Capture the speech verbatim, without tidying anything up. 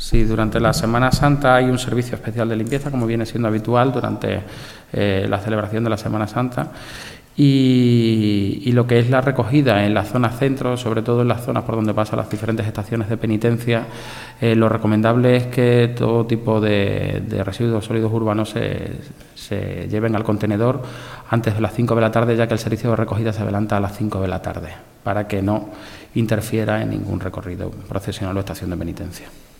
Sí, durante la Semana Santa hay un servicio especial de limpieza, como viene siendo habitual durante eh, la celebración de la Semana Santa. Y, y lo que es la recogida en la zona centro, sobre todo en las zonas por donde pasan las diferentes estaciones de penitencia, eh, lo recomendable es que todo tipo de, de residuos sólidos urbanos se, se lleven al contenedor antes de las cinco de la tarde, ya que el servicio de recogida se adelanta a las cinco de la tarde, para que no interfiera en ningún recorrido procesional o estación de penitencia.